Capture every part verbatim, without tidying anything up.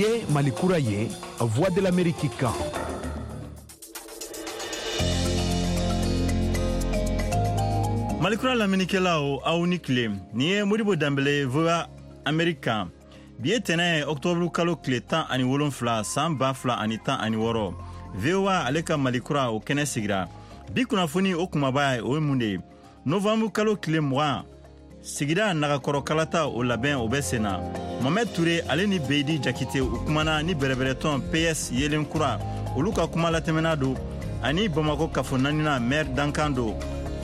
Niye Malikura ye, Voix de l'Amérique kan. Malikura laminikelaw aw ni kile ni ye Modibo Dambele Voix American biye tene octobre kalo kile tan ani wolonfila san ba fila ani tan ani wɔɔrɔ V O A ale ka Malikura o kɛnɛ sigira bi kunnafoni o kumaba o ye mun de novembre kalo kile mugan sigida nagakɔrɔ kalata o labɛn o bɛ senna Mohamed Touré ale ni Beydi Jakite u kumana ni bɛrɛbɛrɛtɔn P S yelen kura olu ka kuma latɛmɛna do ani Bamako kafo naanina maire Dankan do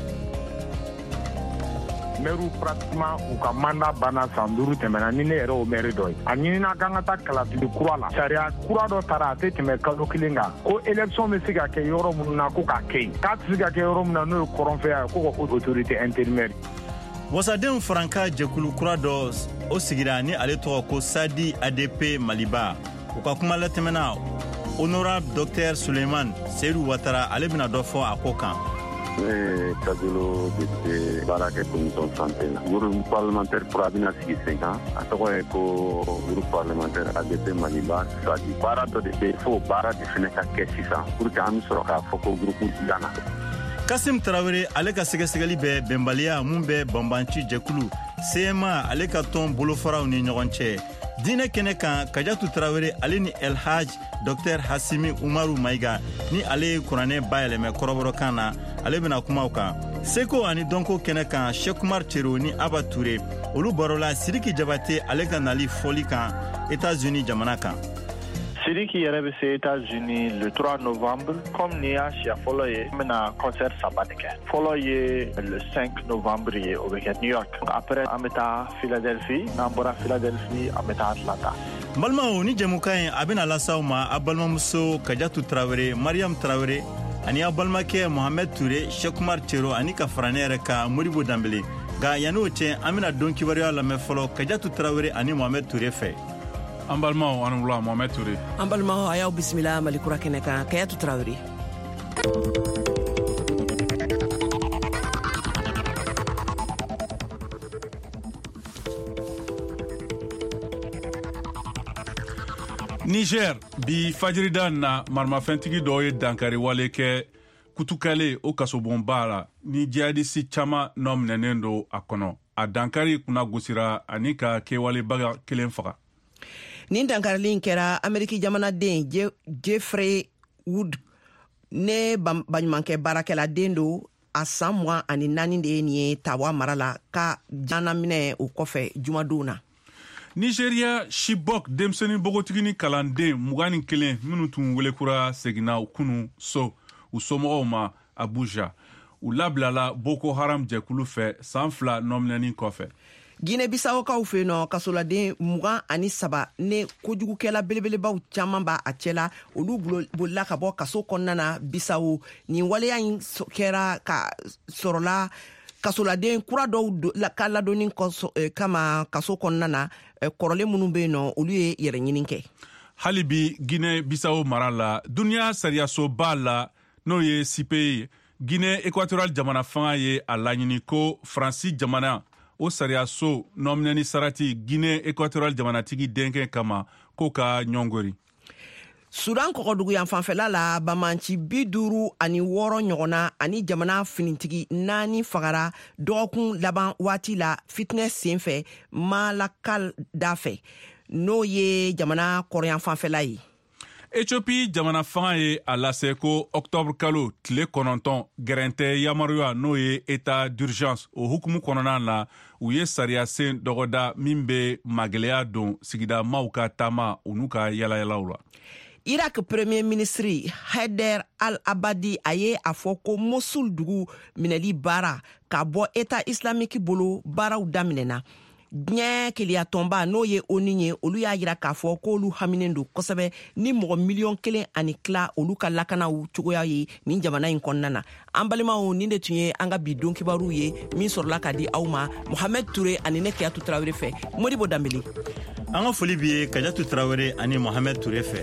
Meru pratiquement u ka mandat banna san duuru tɛmɛna ni ne yɛrɛ o maire dɔ ye a ɲinina kan ka taa kalafili kura la sariya kura dɔ tara a tɛ tɛmɛ kalo kelen kan ko élection bɛ se ka kɛ yɔrɔ minnu na ko ka kɛ yen k'a tɛ se ka kɛ yɔrɔ min na n'o ye kɔrɔnfɛya ye ko ka autorité intérimaire wasadenw faranka jɛkulu kura dɔ o sigira ni ale tɔgɔ ko Sadi A D P Maliba u ka kuma latɛmɛna honorable docteur Suleiman Seydou Ouattara ale bɛna dɔ fɔ a ko kan. Ne Kadolo député baara kɛ commission santé la groupe parlementaire kura bɛna sigi sen kan a tɔgɔ ye ko groupe parlementaire A D P Maliba Sadi baara dɔ de bɛ fo baara de fana ka kɛ sisan pour que an bɛ sɔrɔ k'a fɔ ko groupe dilanna. Kasim Traoré ale ka sɛgɛsɛgɛli bɛ bɛnbaliya mun bɛ banbanci jɛkulu C M A ale ka tɔn bolofaraw ni ɲɔgɔn cɛ diinɛ kɛnɛ kan Kajatu Traoré ale ni El Hadj docteur Hassimi Umaru Maïga ni ale ye kuranɛ bayɛlɛmɛ kɔrɔbɔrɔkan na ale bɛna kumaw kan Seko ani dɔnko kɛnɛ kan Cheikh Oumar Thierno ni Aba Touré olu barola Sidiki Jabate ale ka nali fɔli kan États-Unis jamana kan. Sidiki yɛrɛ bɛ se États-Unis le trois novembre comme ni y'a siya fɔlɔ ye n bɛna concert saba de kɛ fɔlɔ ye le cinq novembre ye o bɛ kɛ New York après an bɛ taa Philadelphie n'an bɔra Philadelphie an bɛ taa Atlanta. Balimaw ni jɛmukan ye a bɛna lasaw ma a balimamuso Kajatu Traoré Mariam Traoré ani a balimakɛ Mohamed Touré Cheikh Oumar Thierno ani ka fara ne yɛrɛ ka Modibo Dambele nka yanni o cɛ an bɛna don kibaruya lamɛn fɔlɔ Kajatu Traoré ani Mohamed Touré fɛ. An balimaw an wula Mohamed Touré. An balimaw a y'aw bisimila Malikura kɛnɛ kan Kajatu Traoré. Niger bi fajirida na maramafɛntigi dɔw ye dankari wale kɛ kutukale o kasobonba la ni jihadisi caman nɔ minɛnen do a kɔnɔ a dankari kunna gosira ani ka kɛwalebaga kelen faga. Nin dankarili kɛra Ameriki jamanaden Jeffrey Wood ne baɲumankɛ baarakɛla den do a san mugan ani naani de ye nin ye Tawa mara la ka janaminɛ o kɔfɛ jumadon na. Nigeria Chibok denmisɛnnin bogotigini kalanden mugan ni kelen minnu tun welekura seginna kunu so u somɔgɔw ma Abuja u labilala Boko Haram jɛkulu fɛ san fila nɔminɛni kɔfɛ. Guinée Bissaukaw fɛ nɔ kasoladen mugan ani saba ne kojugukɛla belebelebaw caman b'a a cɛla olu bolila ka bɔ kaso kɔnɔna na Bissau nin waleya in kɛra ka sɔrɔla kasoladen kura dɔw ka ladonni kama kaso kɔnɔna na kɔrɔlen minnu bɛ yen nɔ olu ye yɛrɛ ɲini kɛ. Hali bi Guinée Bissau mara la duniya sariyasoba la n'o ye C P I Guinée Équatoriale jamana fanga ye a laɲini ko Faransi jamana o sariyaso nɔminɛni sarati Guinée Équatoriale jamanatigi denkɛ kama ko ka ɲɔngori. Sudan kɔgɔdugu yan fanfɛla la bamanci bi duuru ani wɔɔrɔ ɲɔgɔnna ani jamana finitigi naani fagara dɔgɔkun laban waati la fitinɛ senfɛ Malakal da fɛ n'o ye jamana kɔrɔyan fanfɛla ye. Éthiopie jamana fanga ye a lase ko octobre kalo tile kɔnɔntɔn gɛrɛntɛ yamaruya n'o ye état d'urgence o hukumu kɔnɔna na u ye sariya sen dɔgɔda min bɛ magɛlɛya don sigida maaw ka taama u n'u ka yalayalaw la. Irak premier ministre Haider al-Abadi a ye a fɔ ko Mosul dugu minɛli baara ka bɔ état islamique bolo baaraw daminɛna. Diɲɛ keleya tɔnba n'o ye ONU ye olu y'a yira k'a fɔ k'olu haminen don kosɛbɛ ni mɔgɔ miliyɔn kelen ani tila olu ka lakanaw cogoya ye nin jamana in kɔnɔna na. An balimaw nin de tun ye an ka bi don kibaru ye min sɔrɔla ka di aw ma Mohamed Touré ani ne Kajatu Traoré fɛ Modibo Dambele. An ka foli bi ye Kajatu Traoré ani Mohamed Touré fɛ.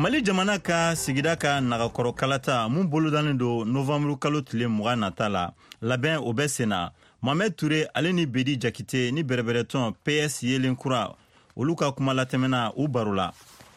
Mali jamana ka sigida ka nagakɔrɔ kalata mun bolodalen do novembre kalo tile mugan nata la labɛn o bɛ senna. Mohamed Touré ale ni Bedi Jakite ni bɛrɛbɛrɛtɔn P S yelen kura olu ka kuma latɛmɛna u baro la.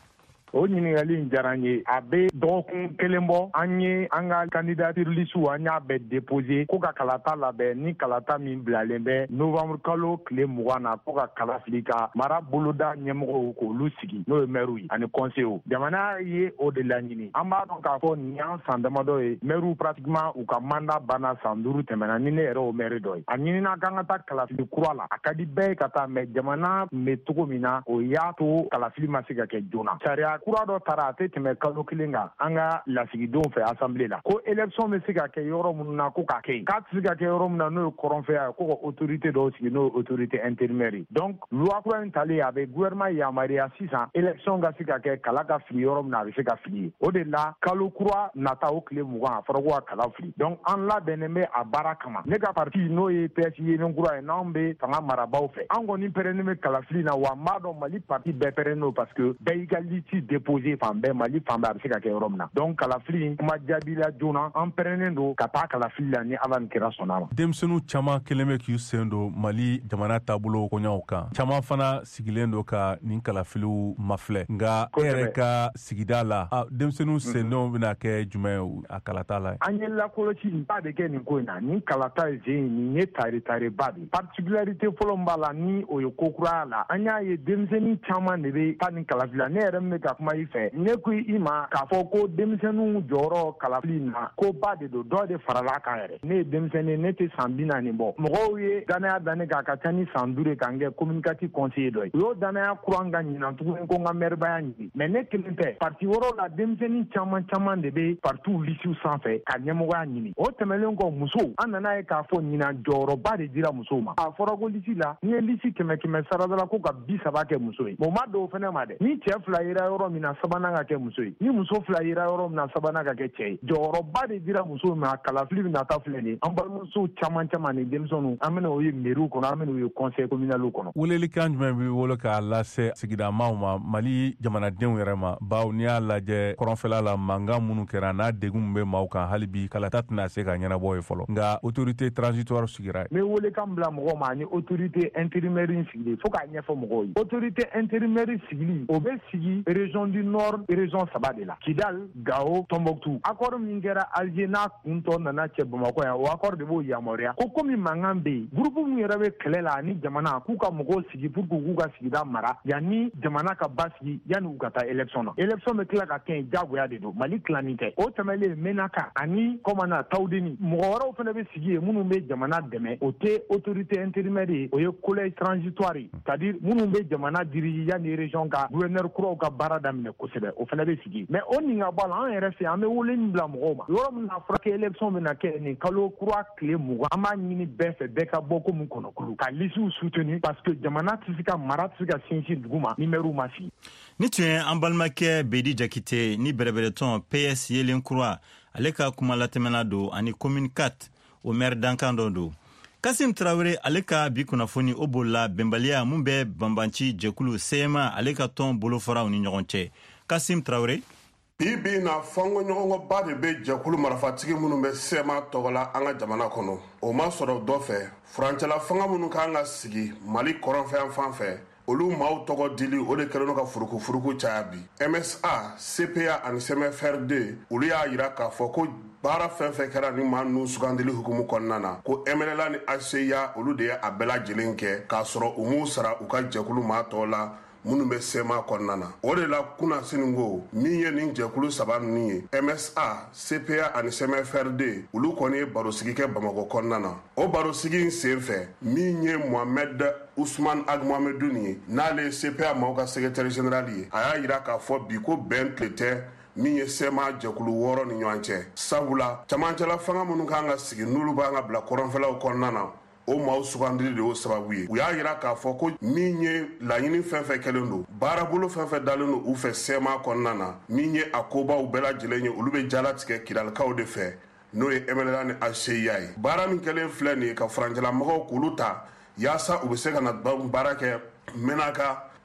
O ɲininkali in diyara n ye a bɛ dɔgɔkun kelen bɔ an ye an ka candidature liste an y'a bɛɛ déposé ko ka kalata labɛn ni kalata min bilalen bɛ novembre kalo tile mugan na ko ka kala fili ka mara boloda ɲɛmɔgɔw k'olu sigi n'o ye maires ye ani conseillers jamana ye o de laɲini an b'a dɔn k'a fɔ nin y'an san damadɔ ye maires pratiquement u ka mandat banna san duuru tɛmɛna ni ne yɛrɛ o maire dɔ ye a ɲinina k'an ka taa kalafili kura la a ka di bɛɛ ye ka taa mais jamana tun bɛ cogo min na o y'a to kalafili ma se ka kɛ joona sariya kura dɔ tara a tɛ tɛmɛ kalo kelen kan an ka lasigidenw fɛ assemblée la ko élection bɛ se ka kɛ yɔrɔ minnu na ko k'a kɛ yen k'a tɛ se ka kɛ yɔrɔ min na n'o ye kɔrɔnfɛya ye ko ka autorité dɔw sigi n'o ye autorité intérimaire ye donc loi kura in talen a bɛ gouvernement yamaruya sisan élection ka se ka kɛ kala ka fili yɔrɔ min na a bɛ se ka fili ye o de la kalo kura nata o tile mugan a fɔra ko ka kala fili donc an labɛnnen bɛ a baara kama ne ka parti n'o ye P S yelen kura ye n'anw bɛ fanga marabaaw fɛ an kɔni pɛrɛnnen bɛ kala fili na wa n b'a dɔn Mali parti bɛɛ pɛrɛnnen don parce que bɛɛ y'i ka liste déposé fan bɛɛ Mali fan bɛɛ a bɛ se ka kɛ yɔrɔ min na donc kalafili kuma jaabi la joona an pɛrɛnnen don ka taa kalafili la ni Ala ni kira sɔnna ma. Denmisɛnninw caman kelen bɛ k'u sen don Mali jamana taabolo koɲaw kan caman fana sigilen don ka nin kalafiliw mafilɛ nka e yɛrɛ ka sigida la denmisɛnninw sendonw bɛna kɛ jumɛn ye a kalata la. An ye lakɔlɔsi ba de kɛ nin ko in na nin kalata ye sen nin ye tare tare ba de particularité fɔlɔ min b'a la ni o ye ko kura la an y'a ye denmisɛnnin caman de bɛ taa nin kalafili la ne yɛrɛ min bɛ ka kuma i fɛ ne ko i ma k'a fɔ ko denmisɛnninw jɔyɔrɔ kalafili na ko ba de don dɔ de farala kan yɛrɛ ne ye denmisɛnnin ne tɛ san bi naani bɔ mɔgɔw ye danaya da ne kan ka ca ni san duuru ye ka n kɛ communicatif conseiller dɔ ye u y'o danaya kuran ka ɲinan tuguni ko n ka mɛribaya ɲini mais ne kelen tɛ parti wɔɔrɔ la denmisɛnnin caman caman de bɛ partiw lisiw sanfɛ ka ɲɛmɔgɔya ɲini o tɛmɛlen kɔ musow an nana ye k'a fɔ ɲinan jɔyɔrɔba de dira musow ma a fɔra ko lisi la n'i ye lisi kɛmɛ kɛmɛ sarada la ko ka bi saba kɛ muso ye o ma don o fɛnɛ ma dɛ ni cɛ fila yera yɔrɔ min na sabanan ka kɛ muso ye ni muso fila yera yɔrɔ min na sabanan ka kɛ cɛ ye jɔyɔrɔba de dira musow ma kalafili bɛ nata filɛ nin an balimamusow caman caman ni denmisɛnninw an bɛna o ye mairie kɔnɔ an bɛna o ye conseil communal kɔnɔ. Welelikan jumɛn b'i bolo k'a lase sigidamaw ma Mali jamanadenw yɛrɛ ma bawo n'i y'a lajɛ kɔrɔnfɛla la mankan minnu kɛra n'a degun bɛ maaw kan hali bi kalata tɛna se ka ɲɛnabɔ ye fɔlɔ nka autorité transitoire sigira. N bɛ welekan bila mɔgɔw ma ani autorité intérimaire sigili fo k'a ɲɛfɔ mɔgɔw ye autorité intérimaire sigili o bɛ sigi région du nord région saba de la Kidal, Gao, Tombouctou. Accord min kɛra Alger n'a kun tɔ nana cɛ Bamakɔ yan o accord de b'o yamaruya ko komi mankan bɛ yen groupe min yɛrɛ bɛ kɛlɛ la ani jamana k'u ka mɔgɔw sigi pour que k'u ka sigida mara yanni jamana ka basigi yanni u ka taa élection na élection bɛ tila ka kɛ yen diyagoya de don Mali tilanin tɛ o tɛmɛlen Menaka ani Komana Tawudeni mɔgɔ wɛrɛw fana bɛ sigi yen minnu bɛ jamana dɛmɛ o tɛ autorité intérimaire ye o ye collège transitoire ye c'est-à-dire minnu bɛ jamana dirige yanni région ka gouverneur kuraw ka baara daminɛ kosɛbɛ o fana bɛ sigi mais o nin ka bɔ a la an yɛrɛ fɛ an bɛ wele min bila mɔgɔw ma yɔrɔ min na fɔra ko élection bɛ na kɛ nin kalo kura tile mugan an b'a ɲini bɛɛ fɛ bɛɛ ka bɔ ko min kɔnɔkulu ka lisiw soutenir parce que jamana tɛ se ka mara tɛ se ka sinsin dugu ma ni maires ma sigi. Ni tun ye an balimakɛ Bedi Jakite ni bɛrɛbɛrɛtɔn P S yelen kura ale ka kuma latɛmɛna don ani commune quatre o maire dankan dɔ don. Kasim Traoré ale ka bi kunnafoni o bolila bɛnbaliya mun bɛ banbanci jɛkulu C M A ale ka tɔn bolofaraw ni ɲɔgɔn cɛ. Kasim Traoré bi bi na fango ɲɔgɔngɔba de bɛ jɛkulu marifatigi minnu bɛ C M A tɔgɔ la an ka jamana kɔnɔ o ma sɔrɔ dɔ fɛ furancɛla fanga minnu kan ka sigi Mali kɔrɔnfɛn fan fɛ olu maaw tɔgɔ dili o de kɛlen ka furuku furuku caya bi M S A C P A ani C M F R D olu y'a yira k'a fɔ ko baara fɛn fɛn kɛra ni maa ninnu sugandili hukumu kɔnɔna na ko M N L A ni A C I A olu de ye a bɛɛ lajɛlen kɛ k'a sɔrɔ u m'u sara u ka jɛkulu maa tɔw la minnu bɛ C M A kɔnɔna na o de la kunna sini ko min ye nin jɛkulu saba ninnu ye M S A C P A ani C M F R D olu kɔni ye barosigi kɛ Bamakɔ kɔnɔna na o barosigi in sen fɛ min ye Mohamed Ousmane Agmohamedou ye n'ale ye C P A maaw ka secrétaire général ye a y'a yira k'a fɔ bi ko bɛn tile tɛ min ye C M A jɛkulu wɔɔrɔ ni ɲɔgɔn cɛ sabula camancɛla fanga minnu kan ka sigi n'olu b'an ka bila kɔrɔnfɛlaw kɔnɔna na o maaw sugandili de y'o sababu ye u y'a yira k'a fɔ ko min ye laɲini fɛn fɛn kɛlen don baarabolo fɛn fɛn dalen don u fɛ C M A kɔnɔna na min ye a kobaw bɛɛ lajɛlen ye olu bɛ jalatigɛ kidalikaw de fɛ n'o ye M N L A ni A C I A ye baara min kɛlen filɛ nin ye ka furancɛlamɔgɔw k'olu ta yaasa u bɛ se ka na baara kɛ Menaka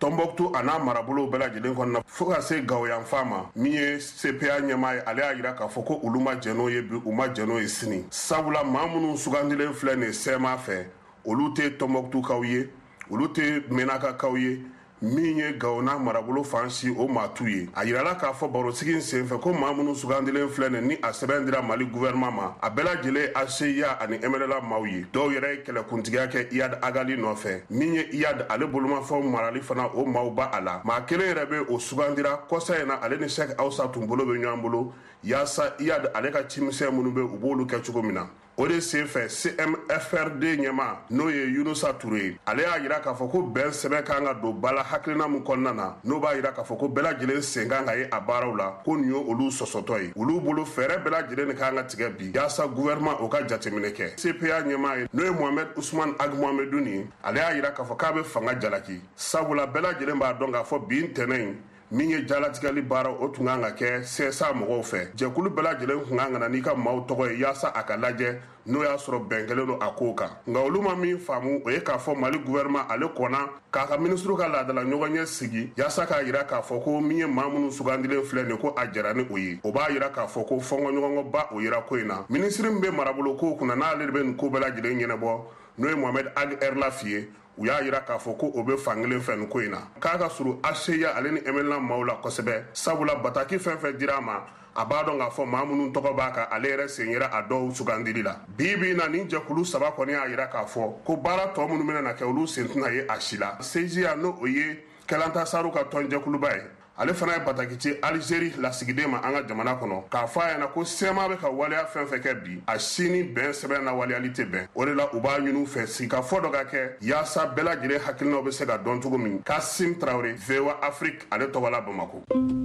Tombouctou a n'a marabolo bɛɛ lajɛlen kɔnɔna fo ka se Gawoyanfa ma min ye C P A ɲɛmaa ye ale y'a jira k'a fɔ ko olu ma jɛn n'o ye bi u ma jɛn n'o ye sini sabula maa minnu sugandilen filɛ nin C M A fɛ olu tɛ Tombouctou-kaw ye olu tɛ Menaka-kaw ye min ye Gawo n'a marabolo fan si o maa t'u ye a yirala k'a fɔ barosigi senfɛ ko maa minnu sugandilen filɛ nin ni a sɛbɛn dira Mali gouvernement ma a bɛɛ lajɛlen A C I A ani M L L A maaw ye dɔw yɛrɛ ye kɛlɛkuntigiya kɛ Iyad Agali nɔfɛ min ye Iyad ale bolomafɛnw marali fana o maaw ba a la maa kelen yɛrɛ bɛ o sugandira kɔsa in na ale ni Cheikh Awsa tun bolo bɛ ɲɔgɔn bolo yaasa Iyad ale ka cimisɛn minnu bɛ u b'olu kɛ cogo min na o de senfɛ C M F R D ɲɛma n'o ye Yunusa Ture ale y'a jira k'a fɔ ko bɛn sɛbɛn kan ka don bala hakilina min kɔnɔna na n'o b'a jira k'a fɔ ko bɛɛ lajɛlen sen kan ka ye a baaraw la ko nin ye olu sɔsɔtɔ ye olu bolo fɛɛrɛ bɛɛ lajɛlen de kan ka tigɛ bi yaasa gouvernement o ka jateminɛ kɛ C P A ɲɛma ye n'o ye Mohamed Ousmane Ag Mohamedou nin ale y'a jira k'a fɔ k'a bɛ fanga jalaki sabula bɛɛ lajɛlen b'a dɔn k'a fɔ bi ntɛnɛn in min ye jalatigɛli baara o tun kan ka kɛ C S A mɔgɔw fɛ jɛkulu bɛɛ lajɛlen tun kan ka na n'i ka maaw tɔgɔ ye yaasa a ka lajɛ n'o y'a sɔrɔ bɛn kɛlen don a kow kan nka olu ma min faamu o ye k'a fɔ Mali gouvernement ale kɔnna k'a ka ministre ka laadala ɲɔgɔnɲɛ sigi yaasa k'a jira k'a fɔ ko min ye maa minnu sugandilen filɛ nin ko a jɛra ni o ye o b'a jira k'a fɔ ko fɔnkɔɲɔgɔnkɔba o yera ko in na ministre min bɛ marabolo kow kunna n'ale de bɛ nin ko bɛɛ lajɛlen ɲɛnabɔ n'o ye Mohamed Ag Erlafi ye u y'a jira k'a fɔ ko o bɛ fankelen fɛ nin ko in na k'a ka surun A C I A ale ni M L L A maaw la kosɛbɛ sabula bataki fɛn fɛn dira a ma a b'a dɔn k'a fɔ maa minnu tɔgɔ b'a kan ale yɛrɛ sen yera a dɔw sugandili la bi bi na nin jɛkulu saba kɔni y'a jira k'a fɔ ko baara tɔ minnu bɛna na kɛ olu sen tɛna ye a si la C G A n'o o ye Kɛlanta Saru ka tɔn jɛkuluba ye ale fana ye bataki ci Algérie lasigiden ma an ka jamana kɔnɔ k'a fɔ a ɲɛna ko C M A bɛ ka waleya fɛn fɛn kɛ bi a si ni bɛn sɛbɛn na waleyali tɛ bɛn o de la u b'a ɲini u fɛ sigikafɔ dɔ ka kɛ yaasa bɛɛ lajɛlen hakilinaw bɛ se ka dɔn cogo min Kasim Traoré V O A Afrique ale tɔgɔ la Bamako.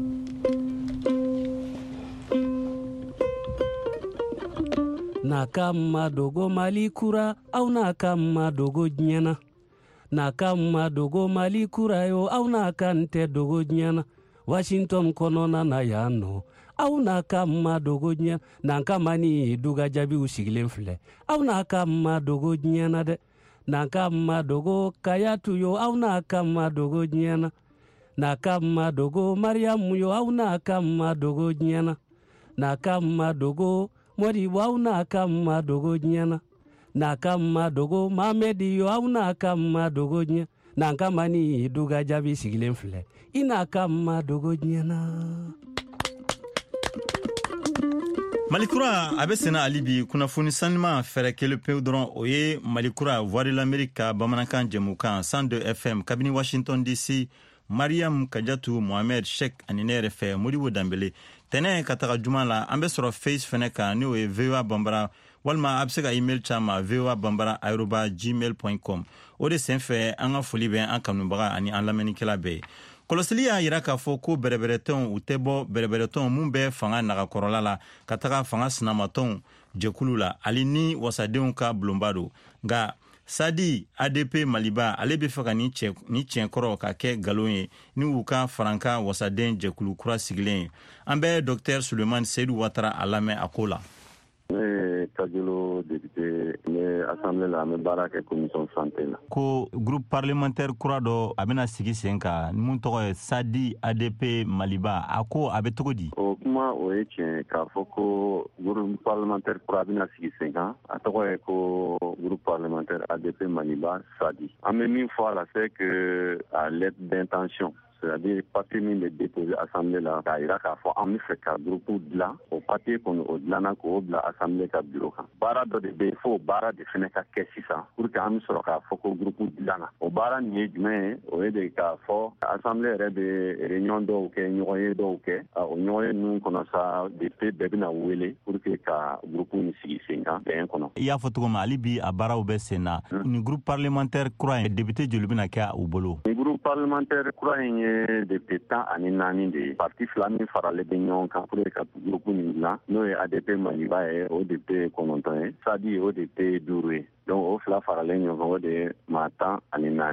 Na kama dogo Mali kura au na kama dogo nyana na kama dogo Mali kura yo au na kante dogo nyana Washington konona na yano au na kama dogo nyana na kama ni duga jabi usigilen filɛ au na kama dogo nyana de na kama dogo kayatu yo au na kama dogo nyana na kama dogo Mariam yo au na kama dogo nyana na kama dogo Mori au na kama dogo nyana na kama dogo Mamedi yo au na kama dogo nyana na kama ni duga jabi sigilen filɛ ina kama dogo nyana. Malikura a bɛ sɛnɛ hali bi kunnafoni sanima fɛrɛ kelen pewu dɔrɔn o ye Malikura Voix de l'Amérique ka bamanankan jɛmukan cent deux F M kabini Washington D C Mariam Kajatu Mohamed Sheikh ani ne yɛrɛ fɛ Modibo Dambele tɛnɛ ka taga juma la an bɛ sɔrɔ Face fɛnɛ kan n'o ye V O A Bambara walima a bɛ se ka email caman v o a bambara arobase gmail point com o de senfɛ an ka foli bɛ an kanubaga ani an lamɛnnikɛla bɛɛ ye. Kɔlɔsili y'a jira k'a fɔ ko bɛrɛbɛrɛtɔnw u tɛ bɔ bɛrɛbɛrɛtɔnw mun bɛ fanga nagakɔrɔla la ka taga fanga sinamatɔnw jɛkulu la hali ni wasadenw ka bulonba don nka Sadi A D P Maliba ale bɛ fɛ ka ni tiɲɛ kɔrɔ ka kɛ nkalon ye ni u ka faranka wasaden jɛkulu kura sigilen ye. An bɛ Dr Sulemani Seydou Ouattara a lamɛn a ko la. Ne Kajolo député ne assemblée la me baara kɛ commission santé la. Ko groupe parlementaire kura dɔ a bɛna sigi sen kan mun tɔgɔ ye Sadi A D P Maliba a ko a bɛ cogo di? O kuma o ye tiɲɛ k'a fɔ ko groupe parlementaire kura bɛna sigi sen kan a tɔgɔ ye ko groupe parlementaire A D P Maliba Sadi. An bɛ min fɔ a la c'est que à l'aide d'intention. C'est-à-dire papier min bɛ déposé assemblée la k'a jira k'a fɔ an bɛ fɛ ka groupe dilan o papier kɔni o dilanna k'o bila assemblée ka bureau kan. Baara dɔ de bɛ yen fo baara de fana ka kɛ sisan pour que an bɛ sɔrɔ k'a fɔ ko groupe dilanna. O baara nin ye jumɛn ye o ye de k'a fɔ assemblée yɛrɛ bɛ réunion dɔw kɛ ɲɔgɔn ye dɔw kɛ o ɲɔgɔn ye ninnu kɔnɔ sa député bɛɛ bɛna wele pour que ka groupe nin sigi sen kan bɛn kɔnɔ. I y'a fɔ cogo min hali bi a baaraw bɛ sen na ni groupe parlementaire kura in député joli bɛna kɛ u bolo? Ni groupe parlementaire kura in ye député tan ani naani de ye parti fila min faralen bɛ ɲɔgɔn kan pour que ka groupe nin dilan n'o ye A D P Maliba ye o député kɔnɔntɔn ye Sadi o député duuru ye donc o fila faralen ɲɔgɔn kan o de ye maa tan ani naani.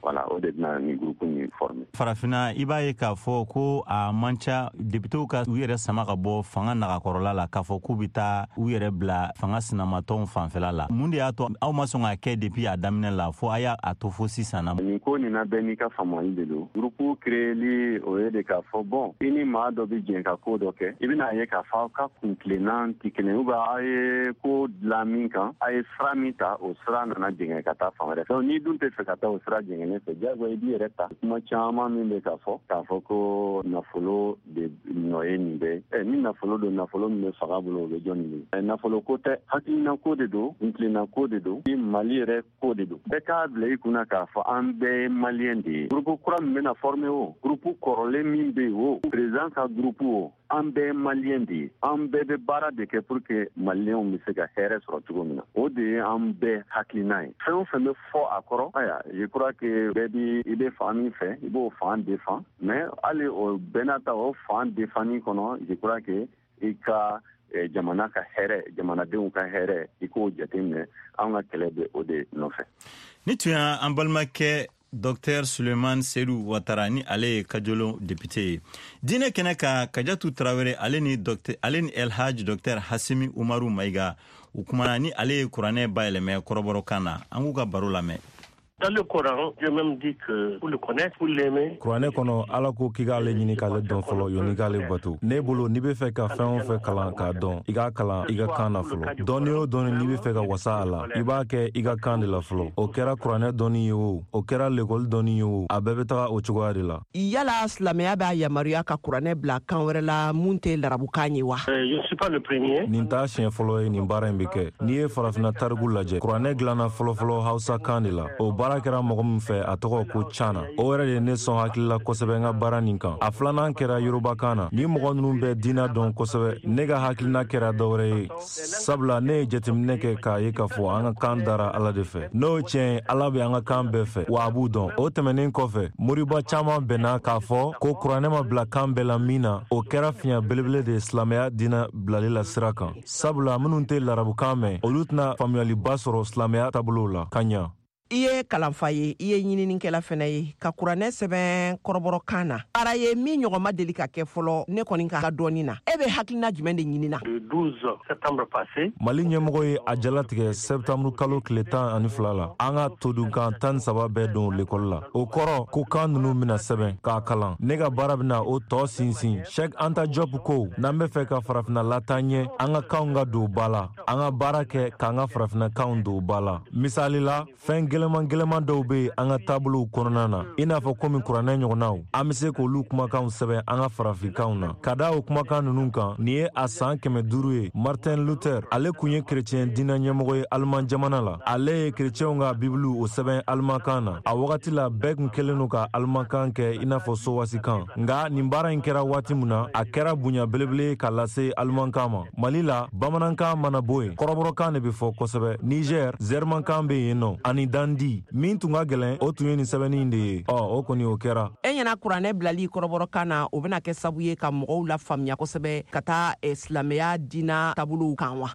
voilà o de bɛna ni groupe ni former. Farafina i b'a ye k'a fɔ ko a man ca députés ka u yɛrɛ sama ka bɔ fanga nagakɔrɔla la k'a fɔ k'u bɛ taa u yɛrɛ bila fanga sinamatɔnw fanfɛla la. Mun de y'a to aw ma sɔn ka kɛ depuis a daminɛ la fo a y'a to fo sisan na? Nin ko nin na bɛɛ n'i ka faamuyali de don. Groupe créeli o ye de k'a fɔ bon i ni maa dɔ bɛ jɛn ka ko dɔ kɛ i bɛna ye k'a fɔ aw ka kuntilenna tɛ kelen ou bien aw ye ko dilan min kan a ye sira min ta o sira nana jɛngɛ ka taa fan wɛrɛ. Donc n'i dun tɛ fɛ ka taa o sira jɛngɛnen fɛ diyagoya i b'i yɛrɛ ta. Kuma caman min bɛ k'a fɔ k'a fɔ ko nafolo de nɔ ye nin bɛɛ. Ɛ ni nafolo don nafolo min bɛ faga bolo o bɛ jɔn nin ye. Nafolo ko tɛ hakilina ko de don kuntilenna ko de don ni Mali yɛrɛ ko de don. Bɛɛ k'a bila i kunna k'a fɔ an bɛɛ ye maliyɛn de ye. Groupe kura min bɛna former o groupe kɔrɔlen min bɛ yen o président ka groupe o an bɛɛ ye maliyɛn de ye. An bɛɛ bɛ baara de kɛ pour que maliyɛnw bɛ se ka hɛrɛ sɔrɔ cogo min na. O de ye an bɛɛ hakilina ye. Fɛn o fɛn bɛ fɔ a kɔrɔ aya je crois que bɛɛ bi i bɛ fan min fɛ i b'o fan défend mais hali o bɛɛ n'a ta o fan défendni kɔnɔ je crois que i ka jamana ka hɛrɛ jamanadenw ka hɛrɛ i k'o jateminɛ an ka kɛlɛ bɛ o de nɔfɛ. Ni tun y'an balimakɛ Docteur Suleiman Seydou Ouattara ni ale ye Kajolo député ye. Diinɛ kɛnɛ ka Kajatu Tarawele ale ni docteur ale ni El Hadj Docteur Hasimi Umaru Maïga u kumana ni ale ye kuranɛ bayɛlɛmɛ kɔrɔbɔrɔkan na. An k'u ka baro lamɛn. Dans le Coran, Dieu même dit que pour le connaître, pour l'aimer. Kuranɛ kɔnɔ Ala ko k'i k'ale ɲini k'ale dɔn fɔlɔ yanni k'ale bato. Ne bolo n'i bɛ fɛ ka fɛn o fɛn kalan k'a dɔn, i k'a kalan i ka kan na fɔlɔ. Dɔnni o dɔnni n'i bɛ fɛ ka wasa a la, i b'a kɛ i ka kan de la fɔlɔ. O kɛra kuranɛ dɔnni ye o, o kɛra l'école dɔnni ye o, a bɛɛ bɛ taga o cogoya de la. Yala silamɛya b'a yamaruya ka kuranɛ bila kan wɛrɛ la mun tɛ larabukan ye wa? Je ne suis pas le premier. Nin t'a siɲɛ fɔlɔ ye nin baara in bɛ kɛ. N'i ye farafina tariku lajɛ, kuranɛ dilanna fɔlɔ-fɔlɔ Hausa kan de la. O baara kɛra mɔgɔ min fɛ a tɔgɔ ko Cana. O yɛrɛ de ne sɔn hakilila kosɛbɛ n ka baara nin kan. A filanan kɛra Yoruba kan na. Ni mɔgɔ ninnu bɛ diina dɔn kosɛbɛ, ne ka hakilina kɛra dɔwɛrɛ ye. Sabula ne ye jateminɛ kɛ k'a ye k'a fɔ an ka kan dara Ala de fɛ. N'o ye tiɲɛ ye, Ala bɛ an ka kan bɛɛ fɛ, wa a b'u dɔn. O tɛmɛnen kɔfɛ, moriba caman bɛnna k'a fɔ ko kuranɛ ma bila kan bɛɛ la min na, o kɛra fiɲɛ belebele de ye silamɛya diinɛ bilali la sira kan. Sabula minnu tɛ larabukan mɛn, olu tɛna faamuyaliba sɔrɔ silamɛya taabolo la ka ɲa. I ye kalanfa ye, i ye ɲininikɛla fɛnɛ ye ka kuranɛ sɛbɛn kɔrɔbɔrɔkan na. Ara ye min ɲɔgɔn ma deli ka kɛ fɔlɔ ne kɔni ka dɔɔni na. E bɛ hakilina jumɛn de ɲini na? Le douze septembre passé, Mali ɲɛmɔgɔ ye a jalatigɛ septembre kalo tile tan ani fila la. An ka todunkan tan ni saba bɛɛ don l'école la. O kɔrɔ ko kan ninnu bɛna sɛbɛn k'a kalan. Ne ka baara bɛna o tɔ sinsin. Cheikh Anta Diop ko n'an bɛ fɛ ka farafina lataa ɲɛ, an ka kanw ka don ba la. An ka baara kɛ k'an ka farafina kanw don ba la. Misali la, fɛn gɛlɛman gɛlɛman dɔw bɛ an ka taabolow kɔnɔna na, i n'a fɔ komi kuranɛ ɲɔgɔnnaw. An bɛ se k'olu kumakanw sɛbɛn an ka farafinkanw na. Ka da o kumakan ninnu kan, nin ye a san kɛmɛ duuru ye. Martin Luther, ale kun ye kerecɛn diinɛ ɲɛmɔgɔ ye Aliman jamana la. Ale ye kerecɛnw ka Bibiliw o sɛbɛn Alimankan na. A wagati la, bɛɛ kun kɛlen don ka Alimankan kɛ i n'a fɔ sowasikan. Nka nin baara in kɛra waati min na, a kɛra bonya belebele k'a lase Alimankan ma. Mali la, bamanankan mana bɔ yen, kɔrɔbɔrɔkan de bɛ fɔ kosɛbɛ. Niger, Zɛrimankan bɛ yen nɔ, ani Dandi. Min tun ka gɛlɛn o tun ye nin sɛbɛnnin de ye. Ɔ o kɔni o kɛra. E ɲɛna kuranɛ bilali kɔrɔbɔrɔkan na o bɛna kɛ sabu ye ka mɔgɔw la faamuya kosɛbɛ ka taa silamɛya diina taabolow kan wa?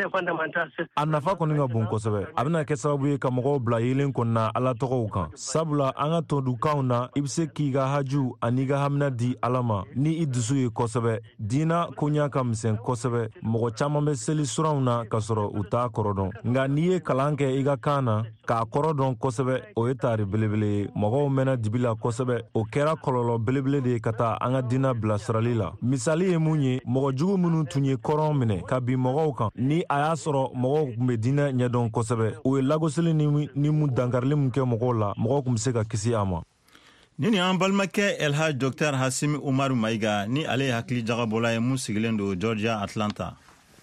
A nafa kɔni ka bon kosɛbɛ. A bɛna kɛ sababu ye ka mɔgɔw bila yelen kɔnɔna Ala tɔgɔw kan. Sabula an ka tɔdukanw na i bɛ se k'i ka haju ani ka hamina di Ala ma ni i dusu ye kosɛbɛ. Diina koɲa ka misɛn kosɛbɛ. Mɔgɔ caman bɛ seli suranw na ka sɔrɔ u t'a kɔrɔ dɔn. Nka n'i ye kalan kɛ i ka kan na k'a kɔrɔ dɔn kosɛbɛ, o ye taari belebele ye. Mɔgɔw mɛnna dibi la kosɛbɛ. O kɛra kɔlɔlɔ belebele de ye ka taa an ka diina bilasirali la. Misali ye mun ye, mɔgɔ jugu minnu tun ye kɔrɔn minɛ ka bin mɔgɔw kan, ni a y'a sɔrɔ mɔgɔw tun bɛ diinɛ ɲɛdɔn kosɛbɛ, o ye lagosili ni, ni mun dankarili mun kɛ mɔgɔw la, mɔgɔw tun bɛ se ka kisi a ma. Ni ni an balimakɛ El Hadj Docteur Hasimi Umaru Maïga ni ale ye hakili jagabɔla ye mun sigilen don Georgia Atlanta.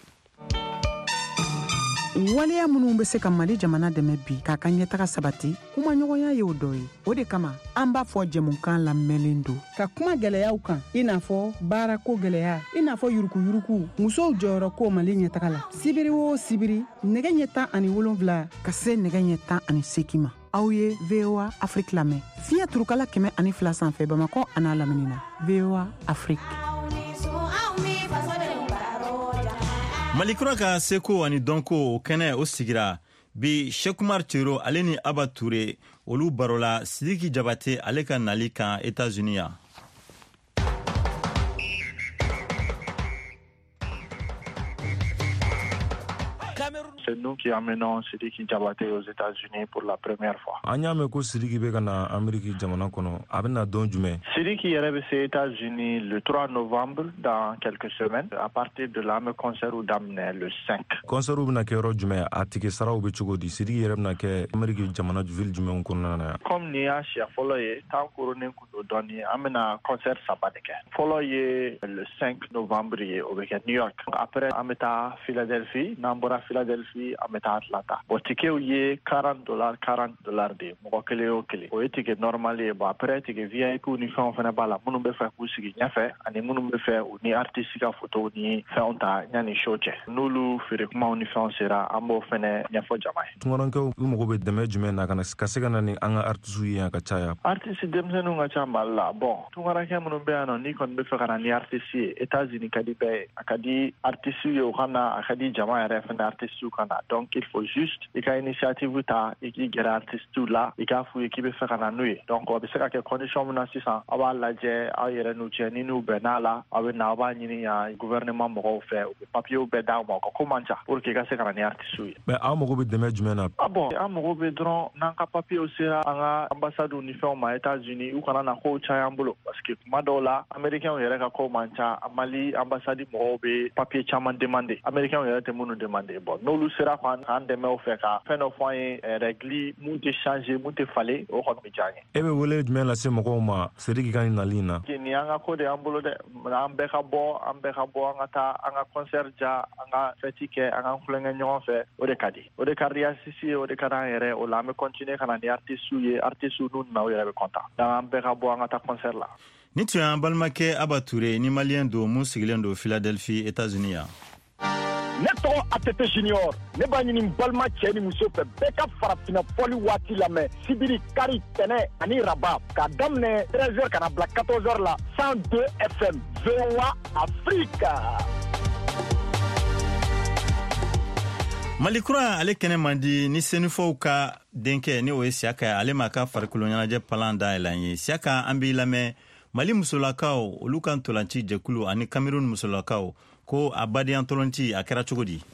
Waleya minnu bɛ se ka Mali jamana dɛmɛ bi k'a ka ɲɛtaga sabati, kuma ɲɔgɔnya ye o dɔ ye. O de kama an b'a fɔ jɛmukan lamɛnlen don ka kuma gɛlɛyaw kan, i n'a fɔ baarako gɛlɛya, i n'a fɔ yurukuyuruku, musow jɔyɔrɔ ko Mali ɲɛtaga la. Sibiri o sibiri nɛgɛ ɲɛ tan ani wolonwula ka se nɛgɛ ɲɛ tan ani seegin ma. Aw ye V O A Afrique lamɛn fiɲɛ turukala kɛmɛ ani fila sanfɛ Bamakɔ an'a lamini na. V O A Afrique. Malikura ka seko ani dɔnko o kɛnɛ o sigira bi Sheikh Umar Tero ale ni Aba Ture olu barola Sidiki Jabate ale ka nali kan États-Unis ya. C'est nous qui amenons Sidiki Jabate aux États-Unis pour la première fois. Anya ko Sidiki be kana Ameriki jamana kono abena don jume. Sidiki ira aux États-Unis le trois novembre dans quelques semaines. À partir de là, me concert ou d'amener le cinq. Concert ou na ke ro jume atike saraw be chugodi Sidiki ira na ke Ameriki jamana ville jume kono na. Comme nia chia foloye tant couronne kudo doni amena concert sabatike. Foloye le cinq novembre au New York. Après ameta Philadelphie, nambora Philadelphie ameta Atlanta. Bo ticket ye quarante dollars quarante dollars de mo kele o kele. O ticket normal e bo après ticket V I P uniforme fana bala munu be fa ku sigi nyafe ani munu be fa ni artiste ka photo ni fa onta nyani showche. Nulu fere kuma uniforme sera ambo fene nyafo jamai. Tungoron ko mo go be deme jume na kana kasega na ni anga artiste ya ka chaya. Artiste demse nu nga chamba la bon. Tungoron ke munu be ano ni kon be fa kana ni artiste États-Unis kadi be akadi artiste yo kana akadi jamai ref na artiste kana. Donc il faut juste et ka initiative ta et qui gère artiste tout là et ka fu équipe faire kana nuit. Donc on be saka ke condition mona sisa aba la je a yere nu je ni nu benala aba na ba ni ya gouvernement mo fait papier be da mo ko komanja pour que ka se kana ni artiste. Mais a mo go be deme jume na. Ah bon, a mo go be dron nan ka papier aussi anga ambassade uniforme aux États-Unis ou kana na ko chayambulo parce que madola américain yere ka ko mancha amali ambassade mo be papier chaman demander américain yere te munu demander bon no lu sera quand on demain au fait ka fin of point régli monte changer monte fallait au kon mi jani ebe wole jume la se mo ko ma Sidiki kan na lina ni anga ko de ambulo de ambe ka bo ambe ka bo anga ta anga concert ja anga fetike anga flenga nyon fe o de kadi o de carrière sisi o de kana yere o la me continuer kana ni artiste ye artiste nu na o yere be content da ambe ka bo anga ta concert la ni tu an balmake abature ni malien do mu sigilen do Philadelphie États-Unis ya. Ne tɔgɔ A T T Junior ne b'a ɲini balima cɛ ni muso fɛ bɛɛ ka farafina fɔli waati lamɛn sibiri kari tɛnɛ ani raba k'a daminɛ treize heures kana bila quatorze heures la cent deux F M V O A Afrique. Malikura ale kɛnɛ mandi ni senufɔw ka denkɛ ni o ye Siaka ale ma ka farikolo ɲɛnajɛ palan da yɛlɛn ye. Siaka an b'i lamɛn Mali musolakaw olu kan tolanci jɛkulu ani Cameroun musolakaw ko a badenya tolonci a kɛra cogo di.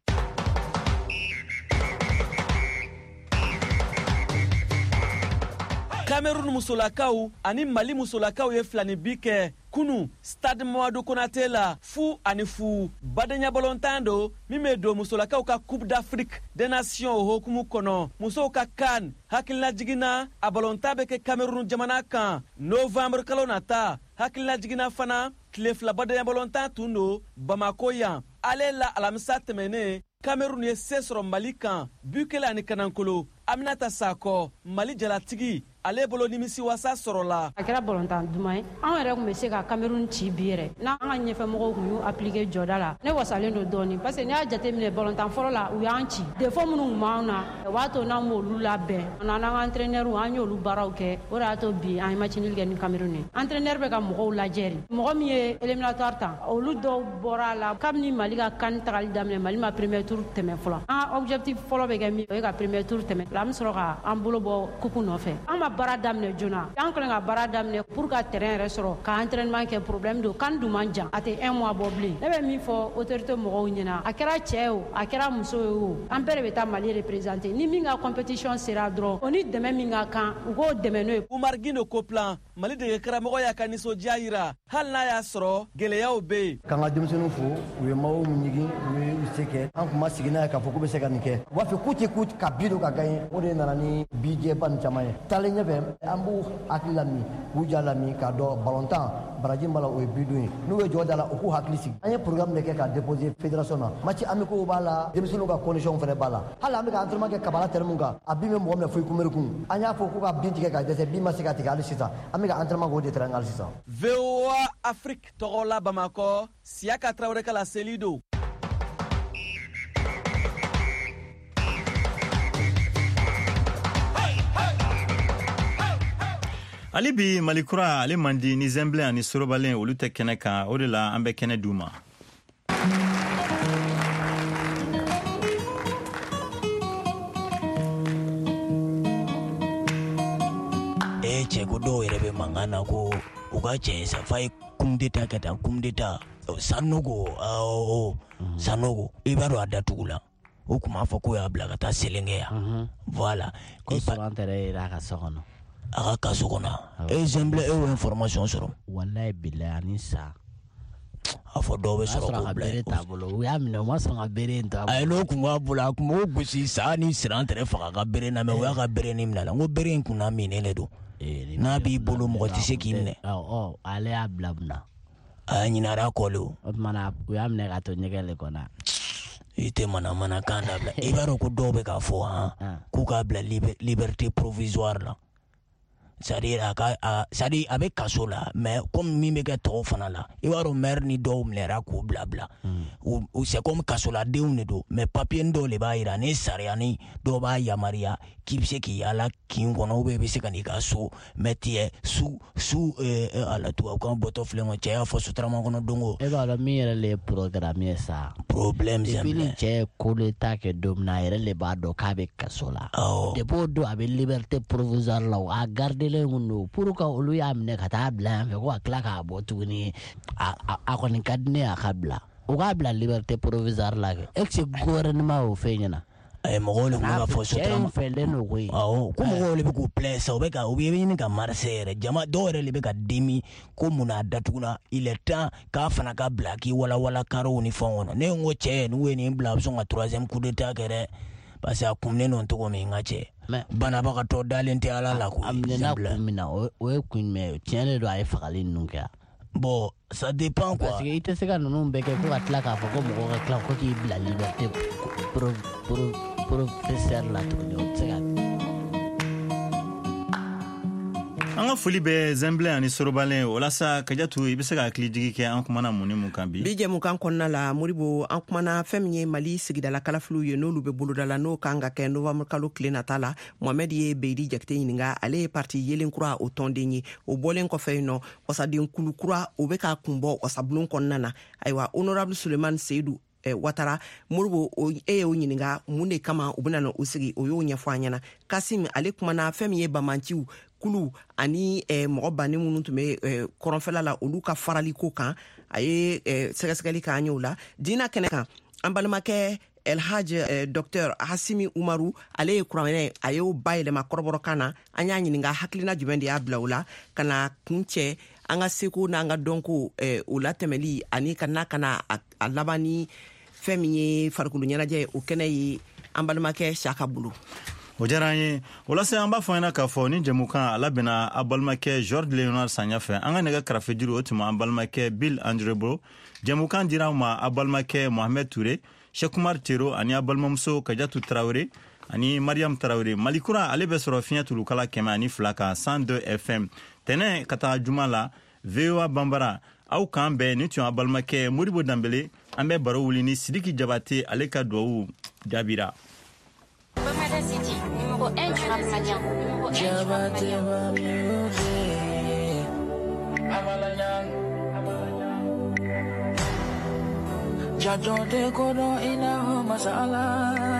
Cameroun musolakaw ani Mali musolakaw ye filani bi kɛ kunu Stade Mamadou Konaté la fu ani fu badenya bolontan do min be do musolakaw ka Coupe d'Afrique des Nations o hokumu kɔnɔ musow ka CAN hakilina jigina a bolontan be kɛ Cameroun jamana kan novembre kalo nata hakilina jigina fana tile fila badenya bolontan tun do Bamako yan ale la alamisa tɛmɛnen Cameroun ye se sɔrɔ Mali kan Bukele ani Kanankolo Aminata Sakɔ Mali jalatigi ale bolo nimisi wasa sɔrɔ la a kɛra bolontan duman ye an yɛrɛ kun bɛ se ka Cameroun ci bi yɛrɛ n'an ka ɲɛfɛmɔgɔw kun y'u appliquer jɔda la ne wasalen do dɔɔni parce que n'i y'a jateminɛ bolontan fɔlɔ la u y'an ci défaut minnu kun b'an na o b'a to n'an m'olu labɛn an n'an ka entraîneur an y'olu baaraw kɛ o de y'a to bi an ye matchini kɛ ni Cameroun ye entraîneur bɛ ka mɔgɔw lajɛ de mɔgɔ min ye éliminatoire ta olu dɔw bɔra a la kabini Mali ka CAN tagali daminɛ Mali ma premier tour tɛmɛ fɔlɔ an objectif fɔlɔ bɛ kɛ min o ye ka premier tour tɛmɛ la an bɛ sɔrɔ ka an bolo bɔ coupe nɔfɛ an ma baara daminɛ joona an kɔni ka baara daminɛ pour ka terrain yɛrɛ sɔrɔ ka entraînement kɛ problème do CAN dun man jan a tɛ un mois bɔ bilen ne bɛ min fɔ autorité mɔgɔw ɲɛna a kɛra cɛ ye o a kɛra muso ye o an bɛɛ de bɛ taa Mali représenter ni min ka compétition sera dɔrɔn o ni dɛmɛ min ka kan u k'o dɛmɛ n'o ye. Umar Gindo Koplan Mali dege karamɔgɔ y'a ka nisɔndiya yira hali n'a y'a sɔrɔ gɛlɛyaw bɛ yen. K'an ka denmisɛnninw fo u ye maaw ɲigi u ye u se kɛ an tun ma sigi n'a ye k'a fɔ k'u bɛ se ka nin kɛ u b'a fɛ k'u tɛ k'u ka bi don ka gagner o de nana ni bijɛba ni caman ye taalen ɲɛfɛ an b'u hakili lami k'u ja lami k'a dɔn balontan baraji b'a la o ye bidon ye n'u ye jɔ da la u k'u hakili sigi an ye programme de kɛ k'a déposer fédération na match amicaux b'a la denmisɛnninw ka condition fana b'a la hali an bɛ ka entraînement kɛ kabala terrain mun kan a bin bɛ mɔgɔ minɛ fo i kunbere kun an y'a fɔ k'u ka bin tigɛ ka dɛsɛ bin ma se ka tigɛ hali sisan an bɛ ka entraînement k'o de terrain hali sisan. V O A Afrique tɔgɔ la Bamakɔ Siaka Traoré ka la seli do. Ali bi Malikura ale mandi ni Zemble ani Sorobalen olu tɛ kɛnɛ kan o de la an bɛ kɛnɛ d'u ma. do yere be mangana ko uga chesa fai kumdeta kata kumdeta sanogo o sanogo ibaro adatula o kuma fa ko ya bla kata selengea voilà ko so antere ra ka sokono aga ka sokona exemple e information soro wallahi billahi sa afo do be soro ko bere tabolo ya mino ma so ngabere nta ay no kuma bula kuma gusi sani sirantere fa ga bere na me wa ga bere ni mnala ngo bere kuna minele do na bi bolo mo ti sekine oh oh ale ablabna ani na ra kolo mana ya mne ga to nyegele kona ite mana mana kanda bla ibaro ko do be ka fo ha ku ka bla liberté provisoire la c'est-à-dire c'est-à-dire avec kasola mais comme mi me ga to fana la ibaro mer ni do mlera ko bla bla ou c'est comme kasola de un do mais papier ndo le ba ira ni sariani do ba ya maria kibse ki ala kin kono be be se kan ikaso metie su su ala to ko boto flengo che afo su trama kono dongo e ba la mi era le programme ça problème jamais che ko le ta ke domna era le ba do ka be kasola de bodo abe liberté provisoire la a garder le ngono pour ka olu ya mne kata blanc ko akla ka botu ni a a ko ni kadne a kabla o ka bla liberté provisoire la ke ex gouvernement o fenyana ay mogole nga fo so trama feleno we aw ko mogole be ko place o be ka o be ni ka marseille jama dore le be ka demi ko muna datuna il est temps ka fana ka blaki wala wala karo ni fongono ne ngo che ni we ni bla so nga troisième coup d'état kere parce que kumne non to ko mi ngache bana baka to dalente ala la ko amna kumina o e kun me tiene do ay fakali nunka bon ça dépend quoi parce que ite sega non beke ko atla ka fa ko mo ko kla ko ti la liberté pour pour professeur la to no sega anga foli be zemble ani sorobalen wala sa kajatu ibise ka klijigi ke an kuma na muni mun kan bi bije mun kan konna la muribo an kuma na femye mali sigida la kala flu ye no lube buluda la no kanga ke november kalo klena tala mohamed ye beidi jakte yininga ale parti yelen kura o tondenyi o bolen ko feyno wasa din kulu kura o be ka kumbo wasa blun konna na aywa honorable suleiman seydou e watara murbo o e o yininga munde kama ubuna no usigi o yo nya fanyana kasim ale kuma na femye bamanchiu kulu ani eh, mɔgɔ bannen minnu tun bɛ eh, kɔrɔnfɛla la olu ka farali ko kan a ye eh, sɛgɛsɛgɛli k'an ye o la diina kɛnɛ kan an balimakɛ elhaj eh, docteur hasimi umaru ale ye kuranɛ a y'o bayɛlɛma kɔrɔbɔrɔ kan na an y'a ɲininka hakilina jumɛn de y'a bila o la ka na kun cɛ an ka seko n'an ka dɔnko eh, o latɛmɛli ani ka na ka na a, a laban ni fɛn min ye farikolo ɲɛnajɛ o kɛnɛ ye an balimakɛ saka bolo o diyara an ye wala se an b'a fɔ ɲɛna k'a fɔ ni jɛmukan a labɛnna a balimakɛ george leonard sanya fɛ an ka nɛgɛ karafe juru o tuma an balimakɛ bill andrebo jɛmukan dira ma a balimakɛ mohamed ture shekumar tero ani a balimamuso kajatu tarawere ani mariam tarawere malikura ale bɛ sɔrɔ fiɲɛ tulukala kɛmɛ ani fila kan cent deux f m tɛnɛ ka taa juma la v o a banbara aw kan bɛɛ ni tun a balimakɛ moribo danbele an bɛ baro wuli ni sidiki jabate ale ka duwawu jaabira City, numéro un du rap malien. Jadonde kodo ina masala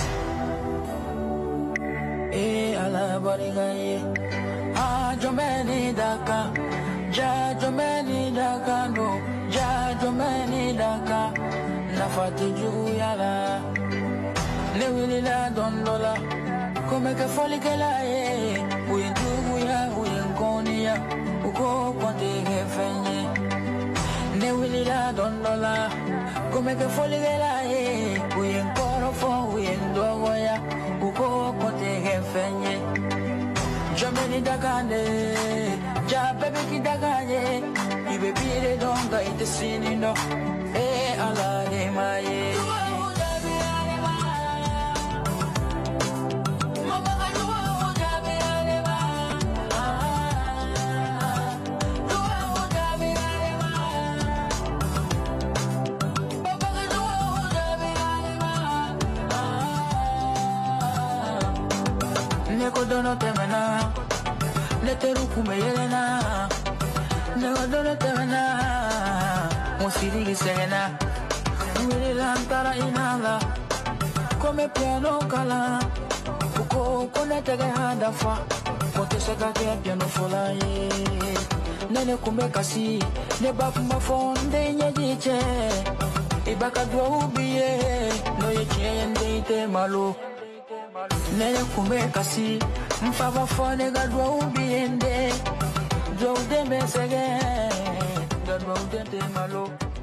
e ala bariga ye ah jomeni daka ja jomeni daka no ja jomeni daka nafati juyala ne wili la don lola come che foli che la e uin tu ya uin konia uko konte che fenye ne wili la don lola come che foli che la e uin koro fo uin dogo ya uko konte che fenye jameni dakane ja bebe ki dakane ibe bire donga ite sinindo e ala ne mai Nekodono temena, neteruku meyelena, nekodono temena, musiri sena, wili lantara inala, come piano kala, uko kone tege hadafa, fote seka ke piano fola ye nene kume kasi ne ba kuma fonde nyejiche ibaka dwa ubiye no ye chende ite malo nene kume kasi mfava fone ga dwa ubiende dwa ude mesege ga dwa ude malo